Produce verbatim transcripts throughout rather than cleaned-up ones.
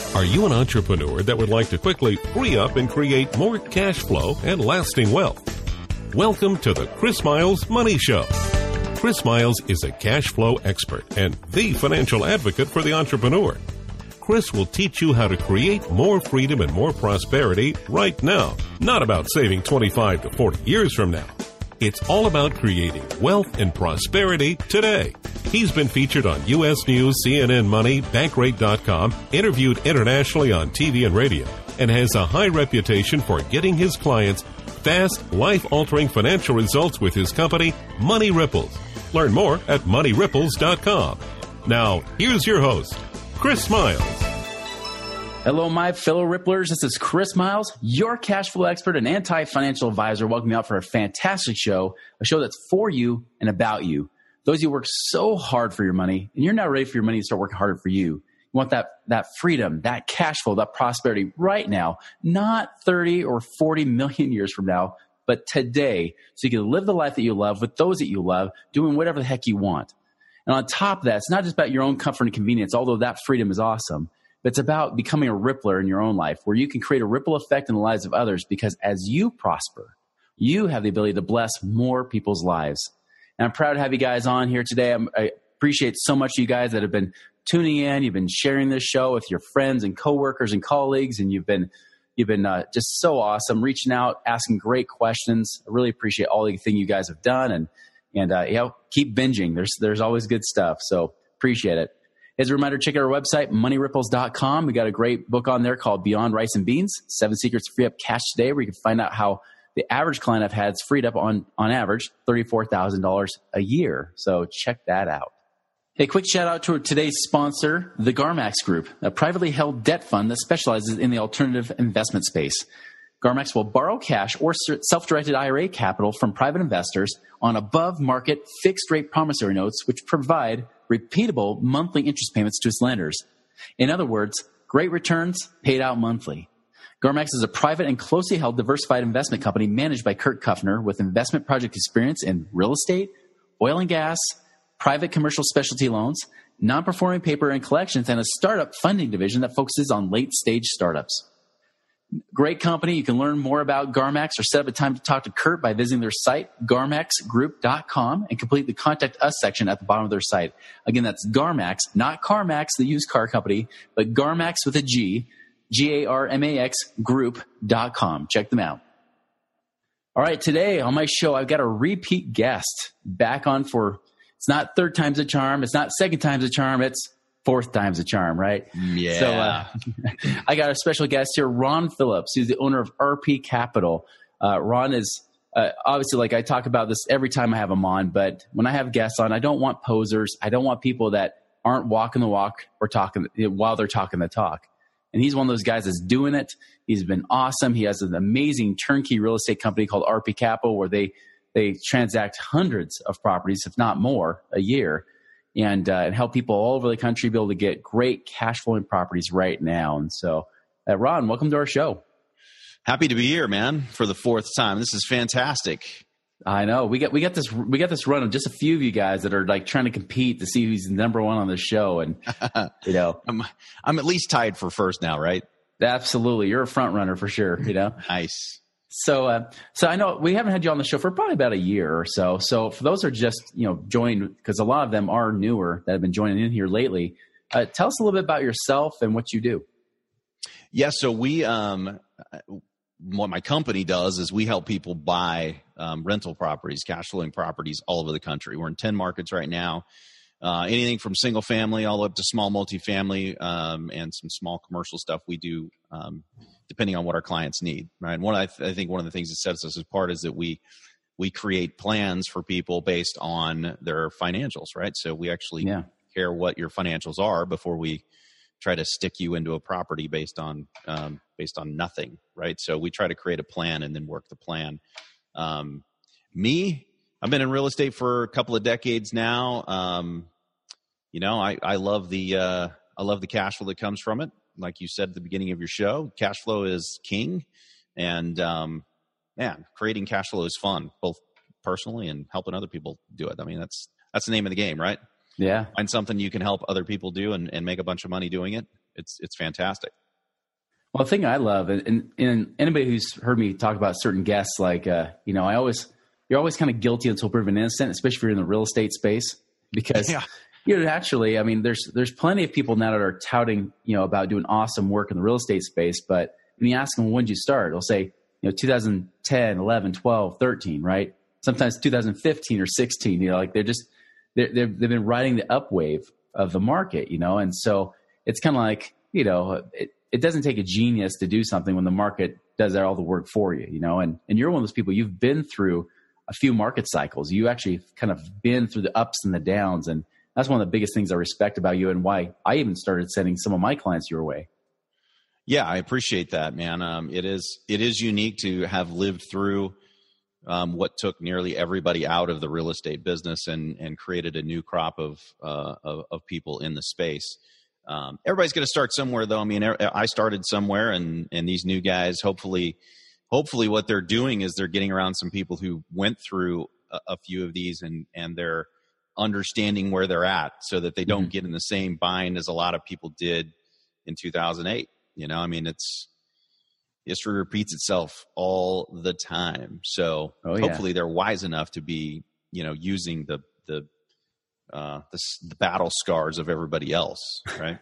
Are you an entrepreneur that would like to quickly free up and create more cash flow and lasting wealth? Welcome to the Chris Miles Money Show. Chris Miles is a cash flow expert and the financial advocate for the entrepreneur. Chris will teach you how to create more freedom and more prosperity right now, not about saving twenty-five to forty years from now. It's all about creating wealth and prosperity today. He's been featured on U S News, C N N Money, Bankrate dot com, interviewed internationally on T V and radio, and has a high reputation for getting his clients fast, life-altering financial results with his company, Money Ripples. Learn more at money ripples dot com. Now, here's your host, Chris Miles. Hello, my fellow Ripplers. This is Chris Miles, your cash flow expert and anti-financial advisor. Welcome you out for a fantastic show, a show that's for you and about you. Those of you who work so hard for your money, and you're not ready for your money to start working harder for you. You want that, that freedom, that cash flow, that prosperity right now, not thirty or forty million years from now, but today, so you can live the life that you love with those that you love, doing whatever the heck you want. And on top of that, it's not just about your own comfort and convenience, although that freedom is awesome. But it's about becoming a rippler in your own life where you can create a ripple effect in the lives of others, because as you prosper, you have the ability to bless more people's lives. And I'm proud to have you guys on here today. I'm, I appreciate so much of you guys that have been tuning in. You've been sharing this show with your friends and coworkers and colleagues, and you've been you've been uh, just so awesome, reaching out, asking great questions. I really appreciate all the thing you guys have done, and and uh, you know, keep binging. There's there's always good stuff, so appreciate it. As a reminder, check out our website, money ripples dot com. We got a great book on there called Beyond Rice and Beans, Seven Secrets to Free Up Cash Today, where you can find out how the average client I've had is freed up on, on average, thirty-four thousand dollars a year. So check that out. A quick shout out to today's sponsor, the Garmax Group, a privately held debt fund that specializes in the alternative investment space. Garmax will borrow cash or self-directed I R A capital from private investors on above-market fixed-rate promissory notes, which provide repeatable monthly interest payments to its lenders. In other words, great returns paid out monthly. Garmax is a private and closely held diversified investment company managed by Kurt Kuffner with investment project experience in real estate, oil and gas, private commercial specialty loans, non-performing paper and collections, and a startup funding division that focuses on late-stage startups. Great company. You can learn more about Garmax or set up a time to talk to Kurt by visiting their site, garmax group dot com, and complete the Contact Us section at the bottom of their site. Again, that's Garmax, not CarMax, the used car company, but Garmax with a G, G A R M A X group dot com. Check them out. All right, today on my show, I've got a repeat guest back on for, it's not third time's a charm, it's not second time's a charm, it's fourth time's a charm, right? Yeah. So uh, I got a special guest here, Ron Phillips, who's the owner of R P Capital. Uh, Ron is uh, obviously, like I talk about this every time I have him on, but when I have guests on, I don't want posers. I don't want people that aren't walking the walk or talking while they're talking the talk. And he's one of those guys that's doing it. He's been awesome. He has an amazing turnkey real estate company called R P Capital, where they they transact hundreds of properties, if not more, a year. And, uh, and help people all over the country be able to get great cash flowing properties right now. And so, uh, Ron, welcome to our show. Happy to be here, man, for the fourth time. This is fantastic. I know we got we got this we got this run of just a few of you guys that are like trying to compete to see who's number one on the show, and you know, I'm I'm at least tied for first now, right? Absolutely, you're a front runner for sure. You know, nice. So, uh, so I know we haven't had you on the show for probably about a year or so. So for those who are just, you know, joined, because a lot of them are newer that have been joining in here lately, uh, tell us a little bit about yourself and what you do. Yeah. So we, um, what my company does is we help people buy um, rental properties, cash flowing properties all over the country. We're in ten markets right now. Uh, anything from single family all up to small multifamily, um, and some small commercial stuff we do, um, depending on what our clients need, right? And one, I, th- I think one of the things that sets us apart is that we we create plans for people based on their financials, right? So we actually yeah. care what your financials are before we try to stick you into a property based on um, based on nothing, right? So we try to create a plan and then work the plan. Um, me, I've been in real estate for a couple of decades now. Um, you know, I, I love the uh, I love the cash flow that comes from it. Like you said at the beginning of your show, cash flow is king, and um, man, creating cash flow is fun, both personally and helping other people do it. I mean, that's that's the name of the game, right? Yeah. Find something you can help other people do and, and make a bunch of money doing it. it's it's fantastic. Well, the thing I love, and, and, and anybody who's heard me talk about certain guests, like, uh, you know, I always, you're always kind of guilty until proven innocent, especially if you're in the real estate space, because, yeah. you know, actually, I mean, there's, there's plenty of people now that are touting, you know, about doing awesome work in the real estate space. But when you ask them, when did you start? They'll say, you know, two thousand ten, eleven, twelve, thirteen, right? Sometimes two thousand fifteen or sixteen, you know, like they're just, they're, they're, they've been riding the upwave of the market, you know? And so it's kind of like, you know, it, it doesn't take a genius to do something when the market does all the work for you, you know, and, and you're one of those people, you've been through a few market cycles. You actually kind of been through the ups and the downs. And that's one of the biggest things I respect about you and why I even started sending some of my clients your way. Yeah, I appreciate that, man. Um, it is, it is unique to have lived through um, what took nearly everybody out of the real estate business and, and created a new crop of, uh, of, of people in the space. Um, everybody's going to start somewhere, though. I mean, I started somewhere, and and these new guys, hopefully, hopefully, what they're doing is they're getting around some people who went through a, a few of these, and and they're understanding where they're at, so that they don't mm-hmm. get in the same bind as a lot of people did in two thousand eight. You know, I mean, it's history repeats itself all the time. So oh, yeah. hopefully, they're wise enough to be, you know, using the the Uh, the, the battle scars of everybody else, right?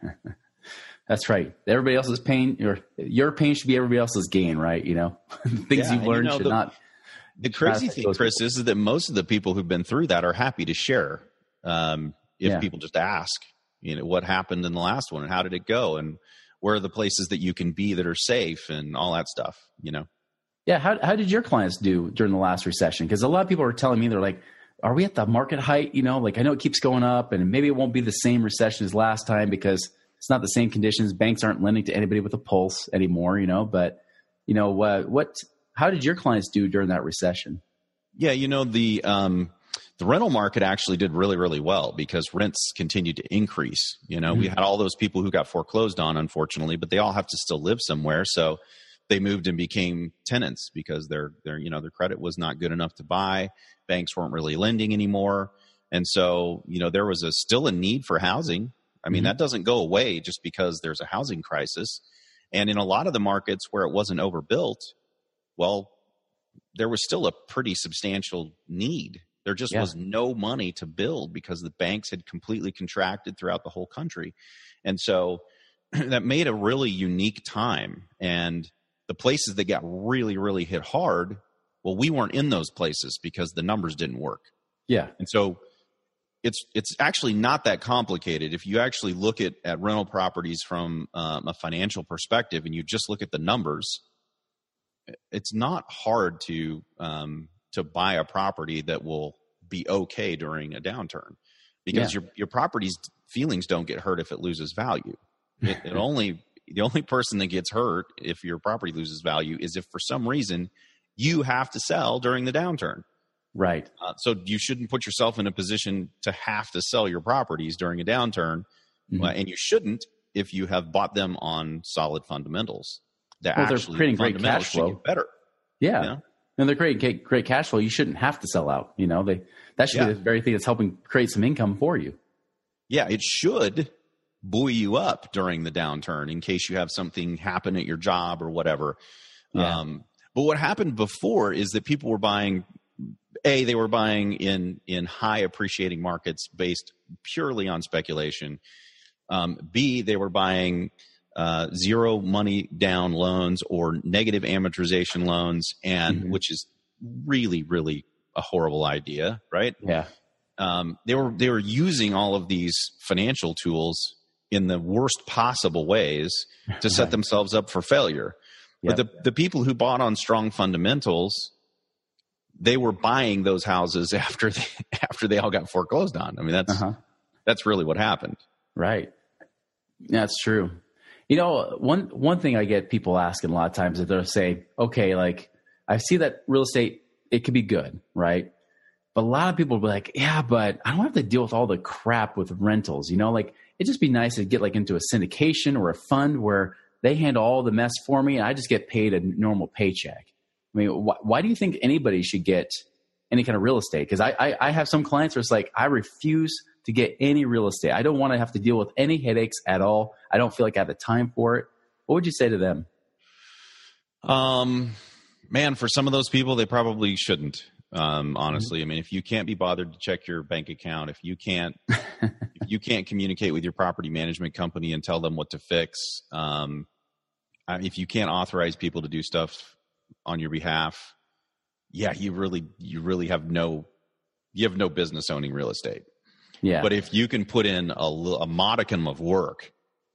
That's right. Everybody else's pain, your your pain should be everybody else's gain, right? You know, things yeah, you've learned you know, should the, not. The crazy thing, Chris, is, is that most of the people who've been through that are happy to share. Um, if yeah. people just ask, you know, what happened in the last one and how did it go, and where are the places that you can be that are safe and all that stuff, you know? Yeah. How how did your clients do during the last recession? Because a lot of people are telling me, they're like, are we at the market height? You know, like I know it keeps going up, and maybe it won't be the same recession as last time because it's not the same conditions. Banks aren't lending to anybody with a pulse anymore, you know, but you know, uh, what, how did your clients do during that recession? Yeah. You know, the, um, the rental market actually did really, really well because rents continued to increase. You know, mm-hmm. we had all those people who got foreclosed on, unfortunately, but they all have to still live somewhere. So they moved and became tenants because their, their, you know, their credit was not good enough to buy. Banks weren't really lending anymore. And so, you know, there was a still a need for housing. I mean, mm-hmm. that doesn't go away just because there's a housing crisis. And in a lot of the markets where it wasn't overbuilt, well, there was still a pretty substantial need. There just yeah. was no money to build because the banks had completely contracted throughout the whole country. And so that made a really unique time. And the places that got really, really hit hard, well, we weren't in those places because the numbers didn't work. Yeah. And so it's it's actually not that complicated. If you actually look at, at rental properties from um, a financial perspective and you just look at the numbers, it's not hard to um, to buy a property that will be okay during a downturn because yeah. your your property's feelings don't get hurt if it loses value. It, it only the only person that gets hurt if your property loses value is if for some reason you have to sell during the downturn. Right. Uh, so you shouldn't put yourself in a position to have to sell your properties during a downturn. Mm-hmm. Uh, and you shouldn't if you have bought them on solid fundamentals. That well, actually they're creating great cash flow. Get better. Yeah. You know? And they're creating great cash flow. You shouldn't have to sell out. You know, they, that should yeah. be the very thing that's helping create some income for you. Yeah. It should buoy you up during the downturn in case you have something happen at your job or whatever. Yeah. Um, but what happened before is that people were buying, A, they were buying in, in high appreciating markets based purely on speculation. Um, B, they were buying uh, zero money down loans or negative amortization loans, and mm-hmm. which is really, really a horrible idea, right? Yeah. Um, they were they were using all of these financial tools in the worst possible ways to set themselves up for failure. Yep. But the, the people who bought on strong fundamentals, they were buying those houses after they, after they all got foreclosed on. I mean, that's uh-huh. that's really what happened. Right. That's true. You know, one one thing I get people asking a lot of times is they'll say, okay, like I see that real estate, it could be good, right? But a lot of people will be like, yeah, but I don't have to deal with all the crap with rentals. You know, like it'd just be nice to get like into a syndication or a fund where they handle all the mess for me and I just get paid a normal paycheck. I mean, wh- why do you think anybody should get any kind of real estate? Because I, I, I have some clients where it's like, I refuse to get any real estate. I don't want to have to deal with any headaches at all. I don't feel like I have the time for it. What would you say to them? Um, man, for some of those people, they probably shouldn't. Um, honestly, mm-hmm. I mean, if you can't be bothered to check your bank account, if you can't, if you can't communicate with your property management company and tell them what to fix, um, if you can't authorize people to do stuff on your behalf, yeah, you really, you really have no, you have no business owning real estate. Yeah. But if you can put in a, a modicum of work,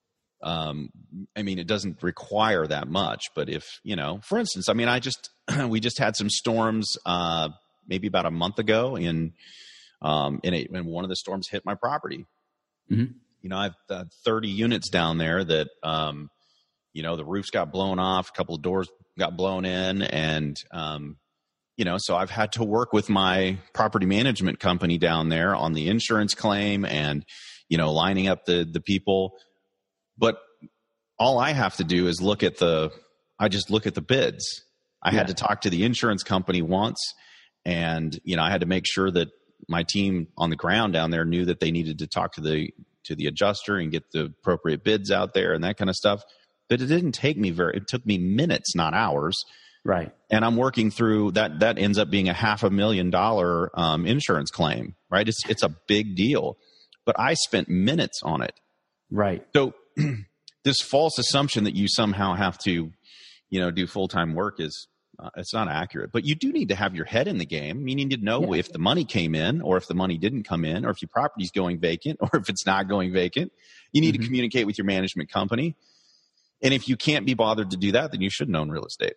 um, I mean, it doesn't require that much, but if, you know, for instance, I mean, I just, we just had some storms, uh, maybe about a month ago in, um, in a, when one of the storms hit my property. Mm-hmm. You know, I've uh, thirty units down there that, um, you know, the roofs got blown off, a couple of doors got blown in, and, um, you know, so I've had to work with my property management company down there on the insurance claim and, you know, lining up the, the people. But all I have to do is look at the, I just look at the bids. I yeah. had to talk to the insurance company once, and, you know, I had to make sure that my team on the ground down there knew that they needed to talk to the, to the adjuster and get the appropriate bids out there and that kind of stuff. But it didn't take me very, it took me minutes, not hours. Right. And I'm working through that. That ends up being a half a million dollar um, insurance claim, right? It's, it's a big deal, but I spent minutes on it. Right. So this false assumption that you somehow have to, you know, do full-time work is, uh, it's not accurate. But you do need to have your head in the game. You need to know yeah. if the money came in or if the money didn't come in, or if your property's going vacant or if it's not going vacant. You need mm-hmm. to communicate with your management company. And if you can't be bothered to do that, then you shouldn't own real estate.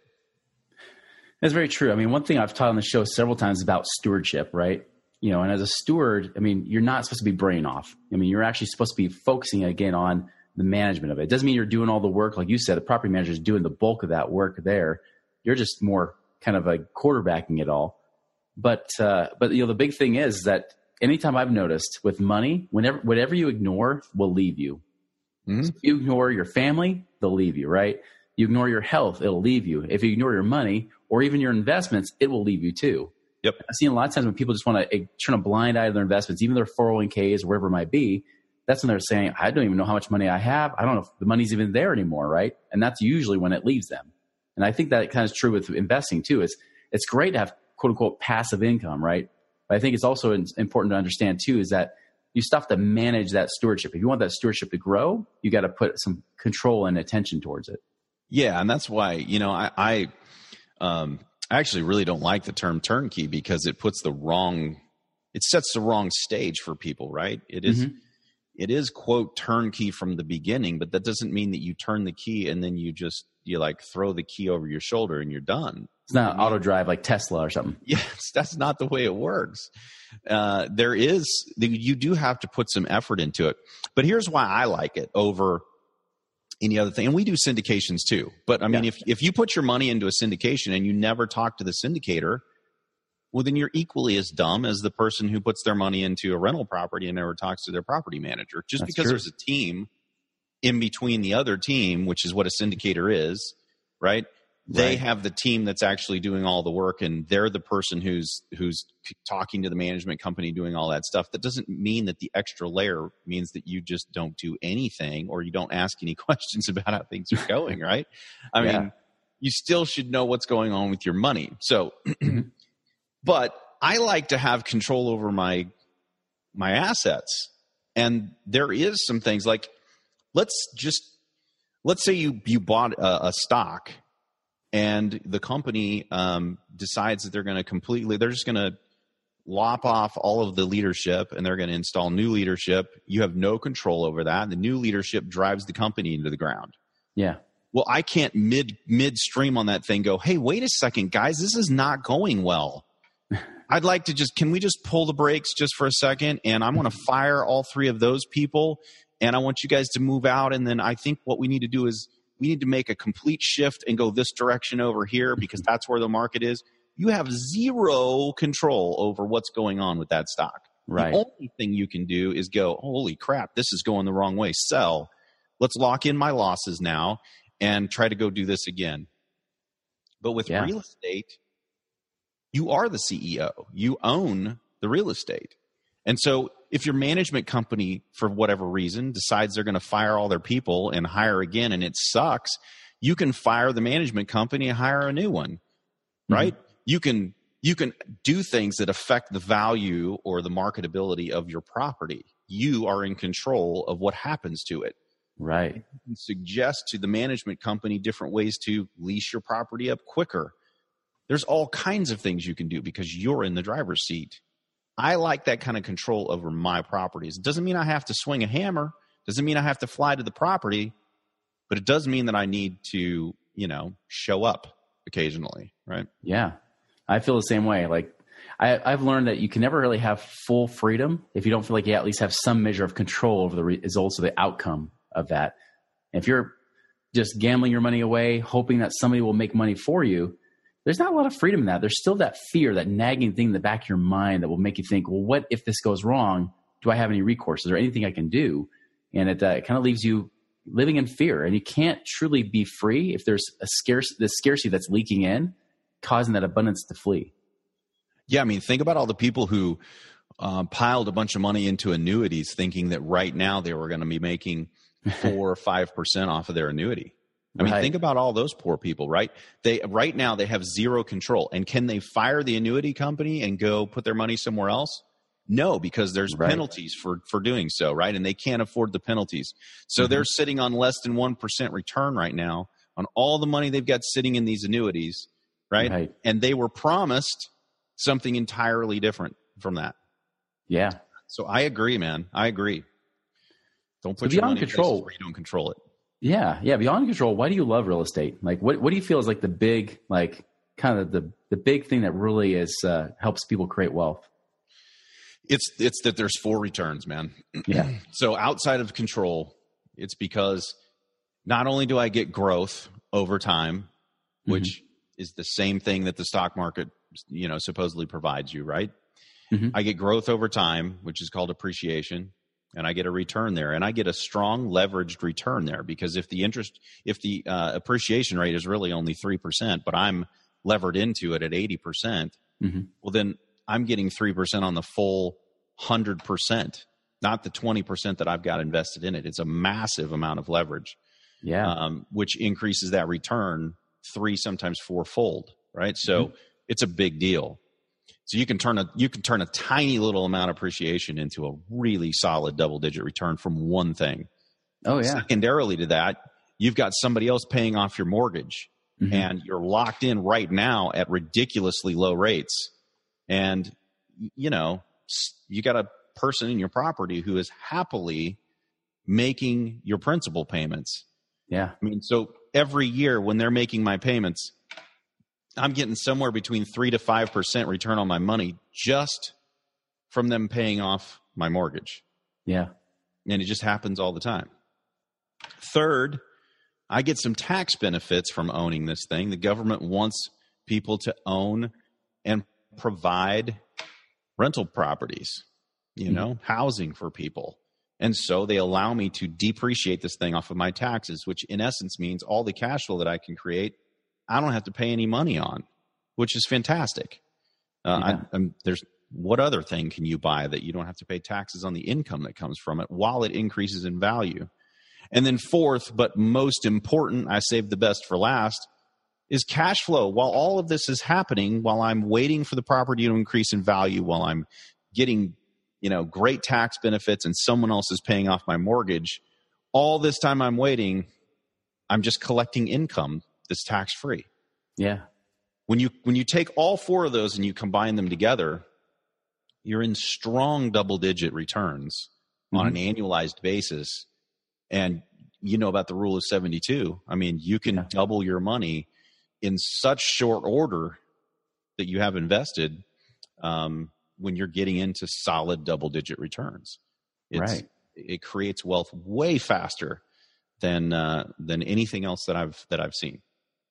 That's very true. I mean, one thing I've taught on the show several times is about stewardship, right? You know, and as a steward, I mean, you're not supposed to be brain off. I mean, you're actually supposed to be focusing again on the management of it. It doesn't mean you're doing all the work. Like you said, the property manager is doing the bulk of that work there. You're just more kind of like quarterbacking it all. But, uh, but you know, the big thing is that anytime I've noticed with money, whenever, whatever you ignore will leave you. Mm-hmm. So if you ignore your family, they'll leave you, right? You ignore your health, it'll leave you. If you ignore your money or even your investments, it will leave you too. Yep. I've seen a lot of times when people just want to turn a blind eye to their investments, even their four oh one k's, wherever it might be. That's when they're saying, I don't even know how much money I have. I don't know if the money's even there anymore, right? And that's usually when it leaves them. And I think that kind of is true with investing too. It's, it's great to have quote unquote passive income, right? But I think it's also important to understand too is that you still have to manage that stewardship. If you want that stewardship to grow, you got to put some control and attention towards it. Yeah. And that's why, you know, I, I, um, I actually really don't like the term turnkey because it puts the wrong, it sets the wrong stage for people, right? It is, mm-hmm. it is quote turnkey from the beginning, but that doesn't mean that you turn the key and then you just, you like throw the key over your shoulder and you're done. It's not auto drive like Tesla or something. Yes, that's not the way it works. Uh, there is, you do have to put some effort into it, but here's why I like it over any other thing. And we do syndications too. But I mean, yeah. if, if you put your money into a syndication and you never talk to the syndicator, well, then you're equally as dumb as the person who puts their money into a rental property and never talks to their property manager. Just That's because true. There's a team in between the other team, which is what a syndicator is, right? They right. have the team that's actually doing all the work, and they're the person who's who's talking to the management company, doing all that stuff. That doesn't mean that the extra layer means that you just don't do anything or you don't ask any questions about how things are going, right? I yeah. mean, you still should know what's going on with your money. So, but I like to have control over my my assets, and there is some things like let's just let's say you you bought a, a stock. And the company um, decides that they're going to completely, they're just going to lop off all of the leadership and they're going to install new leadership. You have no control over that. The new leadership drives the company into the ground. Yeah. Well, I can't mid midstream on that thing go, hey, wait a second, guys, this is not going well. I'd like to just, can we just pull the brakes just for a second? And I'm going to fire all three of those people. And I want you guys to move out. And then I think what we need to do is, we need to make a complete shift and go this direction over here because that's where the market is. You have zero control over what's going on with that stock. Right. The only thing you can do is go, holy crap, this is going the wrong way. Sell. Let's lock in my losses now and try to go do this again. But with yeah. real estate, you are the C E O. You own the real estate. And so if your management company, for whatever reason, decides they're going to fire all their people and hire again and it sucks, you can fire the management company and hire a new one, right? Mm-hmm. You can you can do things that affect the value or the marketability of your property. You are in control of what happens to it. Right. You can suggest to the management company different ways to lease your property up quicker. There's all kinds of things you can do because you're in the driver's seat. I like that kind of control over my properties. It doesn't mean I have to swing a hammer. Doesn't mean I have to fly to the property, but it does mean that I need to, you know, show up occasionally, right? Yeah. I feel the same way. Like I, I've learned that you can never really have full freedom if you don't feel like you at least have some measure of control over the results of the outcome of that. And if you're just gambling your money away, hoping that somebody will make money for you, there's not a lot of freedom in that. There's still that fear, that nagging thing in the back of your mind that will make you think, well, what if this goes wrong? Do I have any recourse? Is there anything I can do? And it, uh, it kind of leaves you living in fear. And you can't truly be free if there's a scarce, the scarcity that's leaking in, causing that abundance to flee. Yeah, I mean, think about all the people who uh, piled a bunch of money into annuities thinking that right now they were going to be making four or five percent off of their annuity. I mean, right. Think about all those poor people, right? They right now they have zero control. And can they fire the annuity company and go put their money somewhere else? No, because there's right. penalties for, for doing so, right? And they can't afford the penalties. So mm-hmm. they're sitting on less than one percent return right now on all the money they've got sitting in these annuities. Right? right. And they were promised something entirely different from that. Yeah. So I agree, man. I agree. Don't put so your money control, in places where you don't control it. Yeah. Yeah. Beyond control. Why do you love real estate? Like, what, what do you feel is like the big, like kind of the, the big thing that really is, uh, helps people create wealth? It's, it's that there's four returns, man. Yeah. So outside of control, it's because not only do I get growth over time, which mm-hmm. is the same thing that the stock market, you know, supposedly provides you, right? Mm-hmm. I get growth over time, which is called appreciation, and I get a return there, and I get a strong leveraged return there because if the interest, if the uh, appreciation rate is really only three percent, but I'm levered into it at eighty percent, mm-hmm. well, then I'm getting three percent on the full one hundred percent, not the twenty percent that I've got invested in it. It's a massive amount of leverage, yeah, um, which increases that return three, sometimes fourfold, right? So mm-hmm. it's a big deal. So you can turn a you can turn a tiny little amount of appreciation into a really solid double digit return from one thing. Oh yeah. Secondarily to that, you've got somebody else paying off your mortgage, mm-hmm. and you're locked in right now at ridiculously low rates. And you know, you got a person in your property who is happily making your principal payments. Yeah. I mean, so every year when they're making my payments, I'm getting somewhere between three to five percent return on my money just from them paying off my mortgage. Yeah. And it just happens all the time. Third, I get some tax benefits from owning this thing. The government wants people to own and provide rental properties, you know, mm-hmm. housing for people. And so they allow me to depreciate this thing off of my taxes, which in essence means all the cash flow that I can create, I don't have to pay any money on, which is fantastic. Uh, yeah. I, I'm, there's what other thing can you buy that you don't have to pay taxes on the income that comes from it while it increases in value? And then fourth, but most important, I saved the best for last, is cash flow. While all of this is happening, while I'm waiting for the property to increase in value, while I'm getting, you know, great tax benefits and someone else is paying off my mortgage, all this time I'm waiting, I'm just collecting income that's tax-free. Yeah. When you when you take all four of those and you combine them together, you're in strong double-digit returns mm-hmm. on an annualized basis. And you know about the rule of seventy-two. I mean, you can yeah. double your money in such short order that you have invested um, when you're getting into solid double-digit returns. It's, right. It creates wealth way faster than uh, than anything else that I've that I've seen.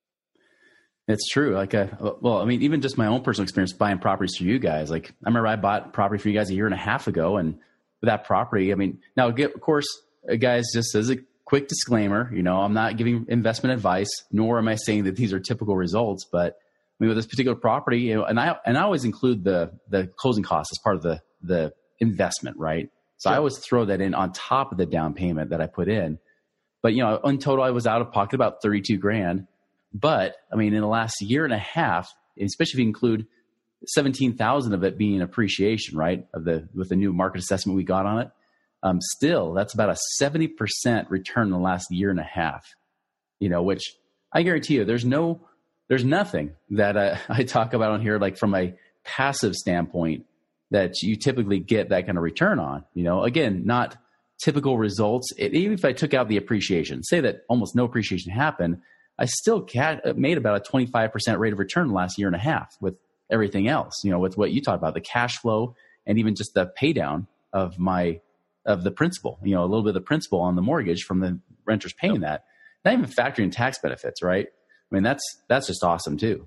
It's true. Like, uh, well, I mean, even just my own personal experience buying properties for you guys. Like, I remember I bought property for you guys a year and a half ago, and with that property, I mean, now, of course, guys, just as a quick disclaimer, you know, I'm not giving investment advice, nor am I saying that these are typical results. But I mean, with this particular property, you know, and I and I always include the the closing costs as part of the the investment, right? So Sure. I always throw that in on top of the down payment that I put in. But, you know, in total, I was out of pocket about thirty-two grand. But I mean, in the last year and a half, especially if you include seventeen thousand of it being appreciation, right? Of the, with the new market assessment we got on it. Um, still, that's about a seventy percent return in the last year and a half, you know, which I guarantee you there's no, there's nothing that uh, I talk about on here, like from a passive standpoint that you typically get that kind of return on, you know, again, not typical results. It, even if I took out the appreciation, say that almost no appreciation happened, I still cat, made about a twenty-five percent rate of return the last year and a half with everything else, you know, with what you talked about, the cash flow and even just the pay down of my, of the principal, you know, a little bit of the principal on the mortgage from the renters paying that, not even factoring tax benefits, right? I mean, that's, that's just awesome too.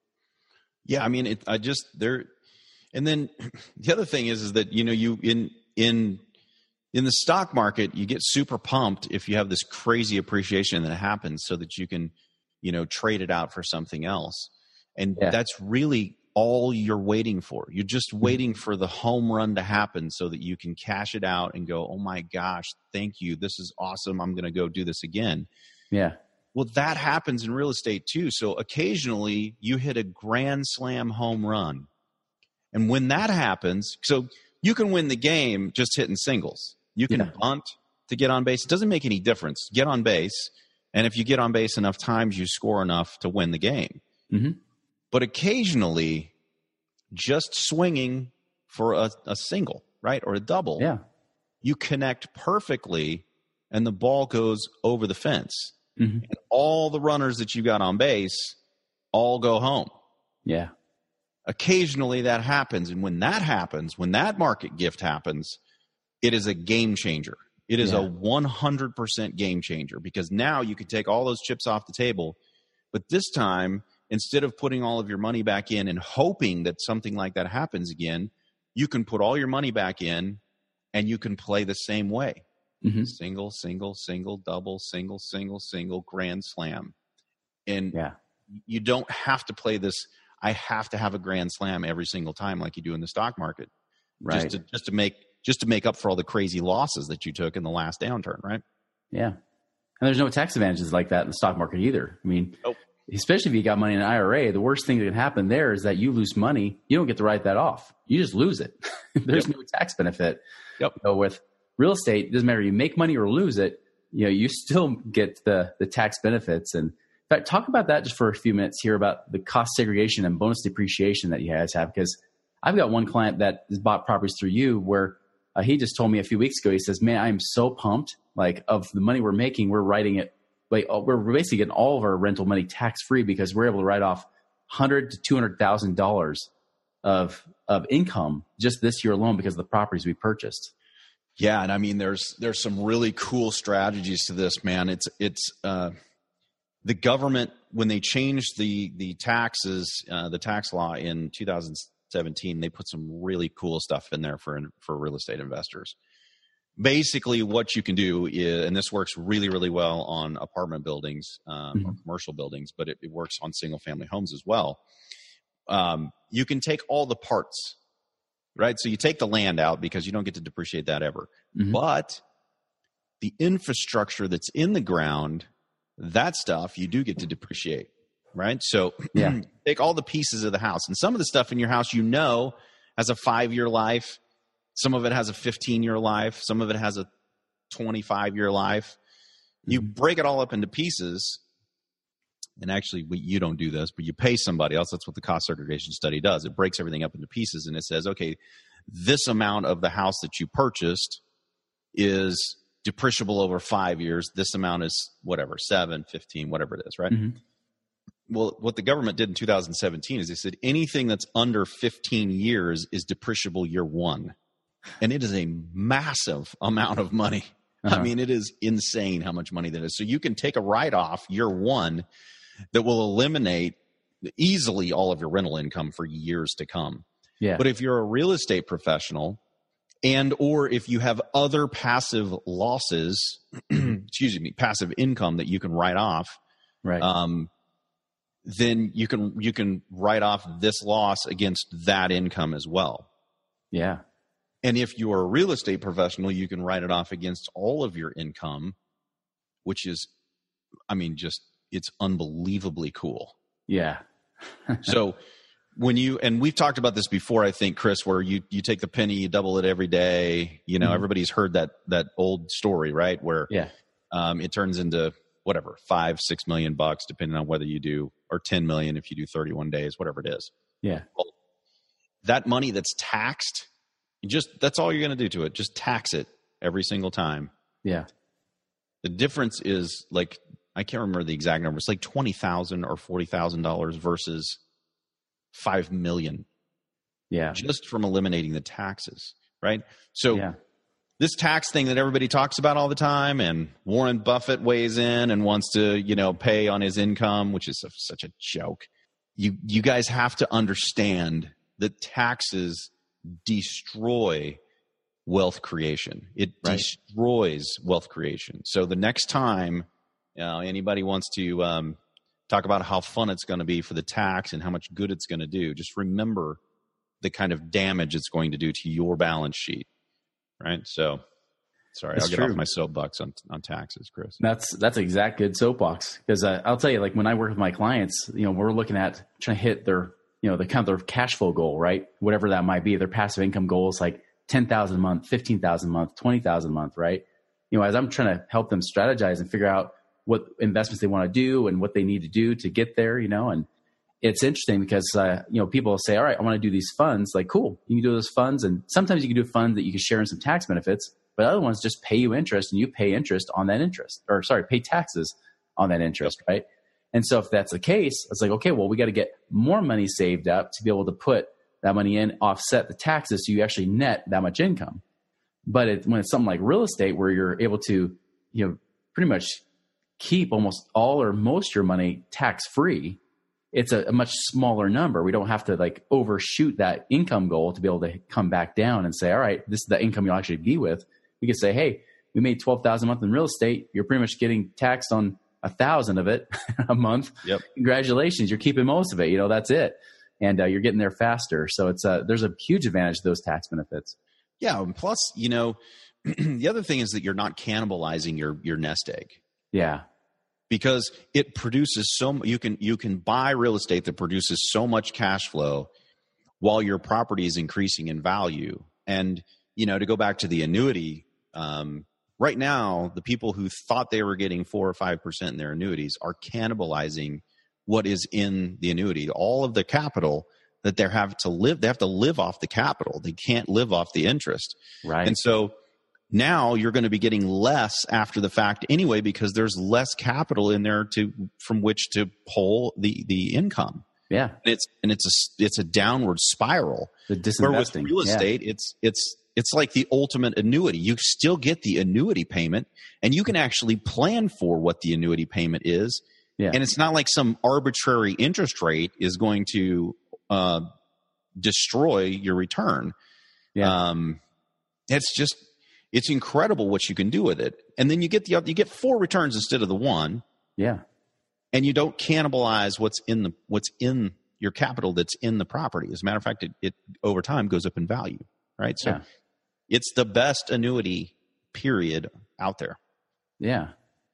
Yeah. I mean, it, I just, there, and then the other thing is, is that, you know, you in, in, in the stock market, you get super pumped if you have this crazy appreciation that happens so that you can, you know, trade it out for something else. And yeah. that's really all you're waiting for. You're just waiting for the home run to happen so that you can cash it out and go, oh my gosh, thank you. This is awesome. I'm going to go do this again. Yeah. Well, that happens in real estate too. So occasionally you hit a grand slam home run. And when that happens, so you can win the game just hitting singles. You can yeah. bunt to get on base. It doesn't make any difference. Get on base. And if you get on base enough times, you score enough to win the game. Mm-hmm. But occasionally, just swinging for a, a single, right, or a double, yeah. you connect perfectly, and the ball goes over the fence. Mm-hmm. And all the runners that you got on base all go home. Yeah. Occasionally that happens, and when that happens, when that market gift happens, it is a game changer. It is yeah. a one hundred percent game changer because now you can take all those chips off the table, but this time – instead of putting all of your money back in and hoping that something like that happens again, you can put all your money back in and you can play the same way. Mm-hmm. Single, single, single, double, single, single, single, grand slam. And yeah. you don't have to play this, I have to have a grand slam every single time like you do in the stock market. Right. Just to, just to make just to make up for all the crazy losses that you took in the last downturn, right? Yeah. And there's no tax advantages like that in the stock market either. I mean, nope. Especially if you got money in an I R A, the worst thing that can happen there is that you lose money. You don't get to write that off. You just lose it. There's yep. no tax benefit. Yep. You know, with real estate, it doesn't matter. You make money or lose it. You know, you still get the the tax benefits. And in fact, talk about that just for a few minutes here about the cost segregation and bonus depreciation that you guys have. Because I've got one client that has bought properties through you where uh, he just told me a few weeks ago, he says, man, I'm so pumped. Like of the money we're making, we're writing it. Like we're basically getting all of our rental money tax free because we're able to write off hundred to two hundred thousand dollars of of income just this year alone because of the properties we purchased. Yeah, and I mean, there's there's some really cool strategies to this, man. It's it's uh, the government when they changed the the taxes, uh, the tax law in two thousand seventeen, they put some really cool stuff in there for for real estate investors. Basically, what you can do is, and this works really, really well on apartment buildings um, mm-hmm. or commercial buildings, but it, it works on single-family homes as well. Um, you can take all the parts, right? So you take the land out because you don't get to depreciate that ever. Mm-hmm. But the infrastructure that's in the ground, that stuff you do get to depreciate, right? So yeah. take all the pieces of the house. And some of the stuff in your house you know has a five-year life. Some of it has a fifteen-year life. Some of it has a twenty-five-year life. You break it all up into pieces, and actually we, you don't do this, but you pay somebody else. That's what the cost segregation study does. It breaks everything up into pieces, and it says, okay, this amount of the house that you purchased is depreciable over five years. This amount is whatever, seven, fifteen, whatever it is, right? Mm-hmm. Well, what the government did in two thousand seventeen is they said anything that's under fifteen years is depreciable year one. And it is a massive amount of money. Uh-huh. I mean, it is insane how much money that is. So you can take a write-off year one that will eliminate easily all of your rental income for years to come. Yeah. But if you're a real estate professional and or if you have other passive losses, excuse me, passive income that you can write off, right. um, then you can you can write off this loss against that income as well. Yeah. And if you're a real estate professional, you can write it off against all of your income, which is, I mean, just, it's unbelievably cool. Yeah. So when you, and we've talked about this before, I think, Chris, where you, you take the penny, you double it every day. You know, mm-hmm. everybody's heard that, that old story, right? Where yeah. um, it turns into whatever, five, six million bucks, depending on whether you do, or ten million if you do thirty-one days, whatever it is. Yeah. Well, that money that's taxed, just, that's all you're going to do to it. Just tax it every single time. Yeah. The difference is like, I can't remember the exact number. It's like twenty thousand dollars or forty thousand dollars versus five million dollars. Yeah. Just from eliminating the taxes, right? So yeah. this tax thing that everybody talks about all the time, and Warren Buffett weighs in and wants to, you know, pay on his income, which is a, such a joke. You, you guys have to understand that taxes destroy wealth creation. It right. destroys wealth creation. So the next time uh, anybody wants to um, talk about how fun it's going to be for the tax and how much good it's going to do, just remember the kind of damage it's going to do to your balance sheet. Right. So sorry, that's I'll get true. off my soapbox on, on taxes, Chris. That's, that's exact good soapbox. Cause uh, I'll tell you, like when I work with my clients, you know, we're looking at trying to hit their, you know, the kind of their cash flow goal, right? Whatever that might be, their passive income goal is like ten thousand a month, fifteen thousand a month, twenty thousand a month, right? You know, as I'm trying to help them strategize and figure out what investments they want to do and what they need to do to get there, you know, and it's interesting because, uh, you know, people say, all right, I want to do these funds. Like, cool, you can do those funds. And sometimes you can do a fund that you can share in some tax benefits, but other ones just pay you interest and you pay interest on that interest, or sorry, pay taxes on that interest, yep. right? And so if that's the case, it's like, okay, well, we got to get more money saved up to be able to put that money in, offset the taxes, so you actually net that much income. But it, when it's something like real estate, where you're able to, you know, pretty much keep almost all or most of your money tax free, it's a, a much smaller number. We don't have to like overshoot that income goal to be able to come back down and say, all right, this is the income you'll actually be with. We could say, hey, we made twelve thousand dollars a month in real estate. You're pretty much getting taxed on a thousand of it a month. Yep. Congratulations. You're keeping most of it. You know, that's it. And uh, you're getting there faster. So it's uh, there's a huge advantage to those tax benefits. Yeah. And plus, you know, the other thing is that you're not cannibalizing your, your nest egg. Yeah. Because it produces so you can you can buy real estate that produces so much cash flow while your property is increasing in value. And, you know, to go back to the annuity, um, right now, the people who thought they were getting four or five percent in their annuities are cannibalizing what is in the annuity. All of the capital that they have to live, they have to live off the capital. They can't live off the interest. Right. And so now you're going to be getting less after the fact anyway, because there's less capital in there to from which to pull the the income. Yeah, and it's and it's a it's a downward spiral. The disinvesting. Where with real estate, yeah. it's it's it's like the ultimate annuity. You still get the annuity payment, and you can actually plan for what the annuity payment is. Yeah, and it's not like some arbitrary interest rate is going to uh, destroy your return. Yeah, um, it's just. It's incredible what you can do with it. And then you get the you get four returns instead of the one. Yeah. And you don't cannibalize what's in the what's in your capital that's in the property. As a matter of fact, it, it over time goes up in value, right? So yeah. it's the best annuity period out there. Yeah.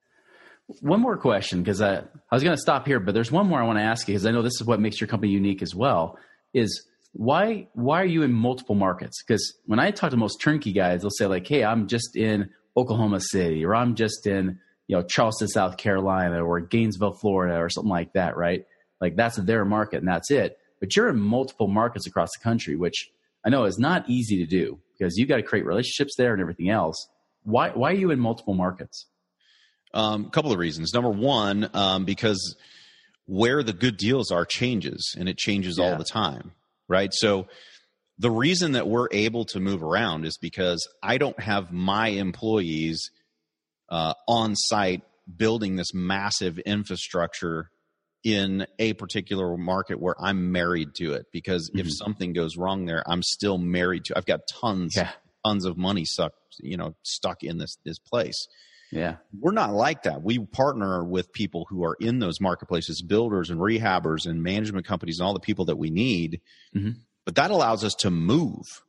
One more question, because I, I was going to stop here, but there's one more I want to ask you, because I know this is what makes your company unique as well, is Why why are you in multiple markets? Because when I talk to most turnkey guys, they'll say like, hey, I'm just in Oklahoma City, or I'm just in, you know, Charleston, South Carolina, or Gainesville, Florida, or something like that, right? Like that's their market and that's it. But you're in multiple markets across the country, which I know is not easy to do because you got to create relationships there and everything else. Why why are you in multiple markets? Um, a couple of reasons. Number one, um, because where the good deals are changes, and it changes yeah. all the time. Right. So the reason that we're able to move around is because I don't have my employees uh, on site building this massive infrastructure in a particular market where I'm married to it. Because mm-hmm. if something goes wrong there, I'm still married to. I've got tons, yeah. tons of money stuck, you know, stuck in this this place. Yeah, we're not like that. We partner with people who are in those marketplaces, builders and rehabbers and management companies and all the people that we need. Mm-hmm. But that allows us to move.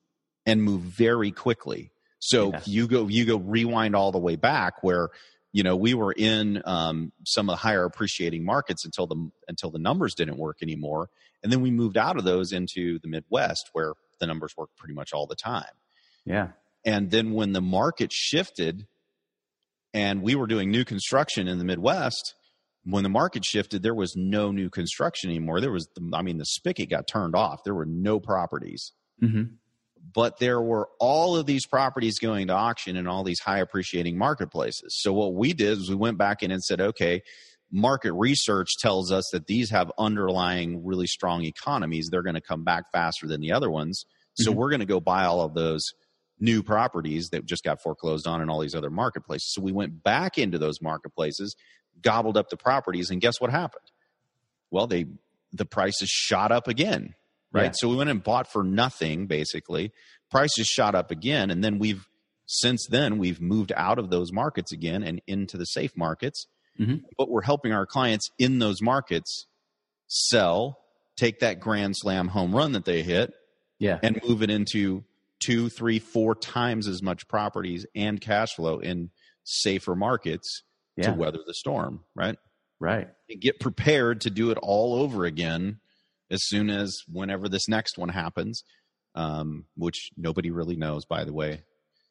and move very quickly. So yes. you go, you go rewind all the way back where, you know, we were in um, some of the higher appreciating markets until the until the numbers didn't work anymore. And then we moved out of those into the Midwest where the numbers work pretty much all the time. Yeah. And then when the market shifted and we were doing new construction in the Midwest, when the market shifted, there was no new construction anymore. There was, the, I mean, the spigot got turned off. There were no properties. Mm-hmm. But there were all of these properties going to auction in all these high appreciating marketplaces. So what we did is we went back in and said, okay, market research tells us that these have underlying really strong economies. They're going to come back faster than the other ones. So mm-hmm. we're going to go buy all of those new properties that just got foreclosed on in all these other marketplaces. So we went back into those marketplaces, gobbled up the properties, and guess what happened? Well, they the prices shot up again. Right. Yeah. So we went and bought for nothing, basically. Prices shot up again. And then we've, since then, we've moved out of those markets again and into the safe markets. Mm-hmm. But we're helping our clients in those markets sell, take that grand slam home run that they hit, yeah, and move it into two, three, four times as much properties and cash flow in safer markets yeah. to weather the storm. Right. Right. And get prepared to do it all over again as soon as whenever this next one happens, um, which nobody really knows, by the way.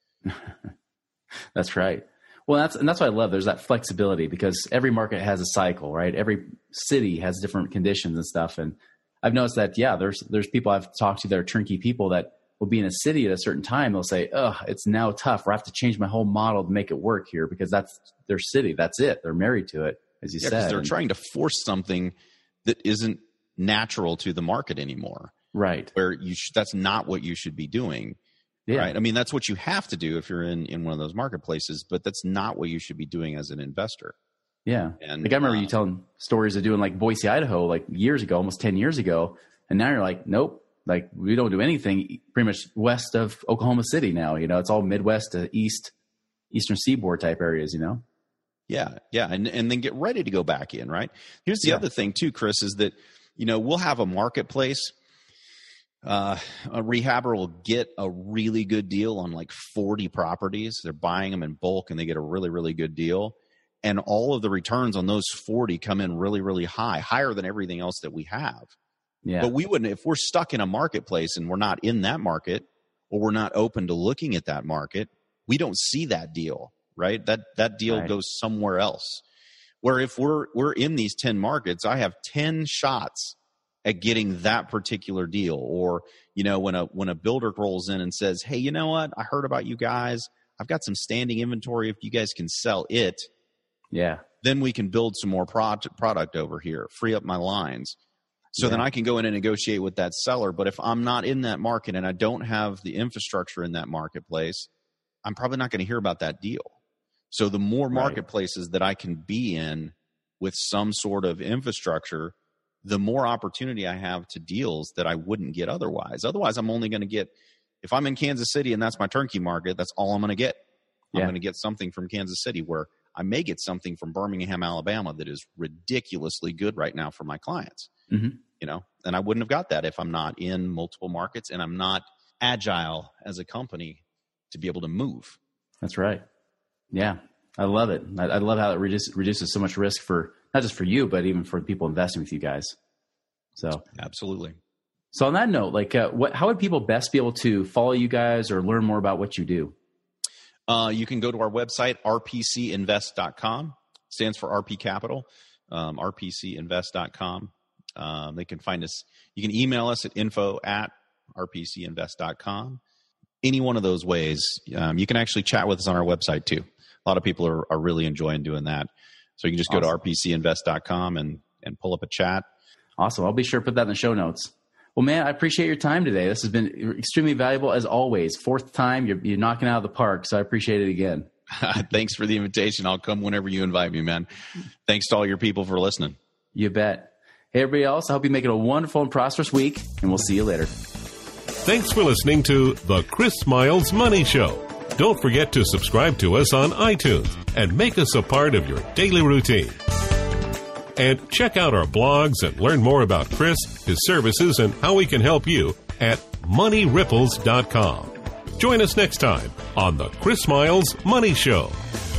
That's right. Well, that's, and that's what I love. There's that flexibility because every market has a cycle, right? Every city has different conditions and stuff. And I've noticed that, yeah, there's, there's people I've talked to that are turnkey people that will be in a city at a certain time. They'll say, oh, it's now tough, or I have to change my whole model to make it work here because that's their city. That's it. They're married to it, as you yeah, said. They're and, trying to force something that isn't natural to the market anymore. Right. Where you sh- that's not what you should be doing. Yeah. Right. I mean, that's what you have to do if you're in, in one of those marketplaces, but that's not what you should be doing as an investor. Yeah. And like I remember uh, you telling stories of doing like Boise, Idaho, like years ago, almost ten years ago. And now you're like, nope, like we don't do anything pretty much west of Oklahoma City now. You know, it's all Midwest to East, Eastern Seaboard type areas, you know? Yeah. Yeah. And, and then get ready to go back in, right? Here's the yeah. other thing too, Chris, is that, you know, we'll have a marketplace. Uh, a rehabber will get a really good deal on like forty properties. They're buying them in bulk and they get a really, really good deal. And all of the returns on those forty come in really, really high, higher than everything else that we have. Yeah. But we wouldn't, if we're stuck in a marketplace and we're not in that market or we're not open to looking at that market, we don't see that deal, right? That, that deal right. goes somewhere else. Where if we're, we're in these ten markets, I have ten shots at getting that particular deal. Or, you know, when a, when a builder rolls in and says, hey, you know what? I heard about you guys. I've got some standing inventory. If you guys can sell it, yeah, then we can build some more product product over here, free up my lines. So yeah. then I can go in and negotiate with that seller. But if I'm not in that market and I don't have the infrastructure in that marketplace, I'm probably not going to hear about that deal. So the more marketplaces right. that I can be in with some sort of infrastructure, the more opportunity I have to deals that I wouldn't get otherwise. Otherwise, I'm only going to get, if I'm in Kansas City and that's my turnkey market, that's all I'm going to get. I'm yeah. going to get something from Kansas City, where I may get something from Birmingham, Alabama that is ridiculously good right now for my clients. Mm-hmm. You know, and I wouldn't have got that if I'm not in multiple markets and I'm not agile as a company to be able to move. That's right. Yeah, I love it. I, I love how it reduce, reduces so much risk for not just for you, but even for people investing with you guys. So absolutely. So on that note, like, uh, what? How would people best be able to follow you guys or learn more about what you do? Uh, you can go to our website, r p c invest dot com. Stands for R P Capital. Um, r p c invest dot com. Um, they can find us. You can email us at info at r p c invest dot com. Any one of those ways. Um, you can actually chat with us on our website too. A lot of people are, are really enjoying doing that. So you can just go awesome. to r p c invest dot com and, and pull up a chat. Awesome. I'll be sure to put that in the show notes. Well, man, I appreciate your time today. This has been extremely valuable as always. Fourth time, you're, you're knocking out of the park. So I appreciate it again. Thanks for the invitation. I'll come whenever you invite me, man. Thanks to all your people for listening. You bet. Hey, everybody else, I hope you make it a wonderful and prosperous week, and we'll see you later. Thanks for listening to The Chris Miles Money Show. Don't forget to subscribe to us on iTunes and make us a part of your daily routine. And check out our blogs and learn more about Chris, his services, and how we can help you at money ripples dot com. Join us next time on the Chris Miles Money Show.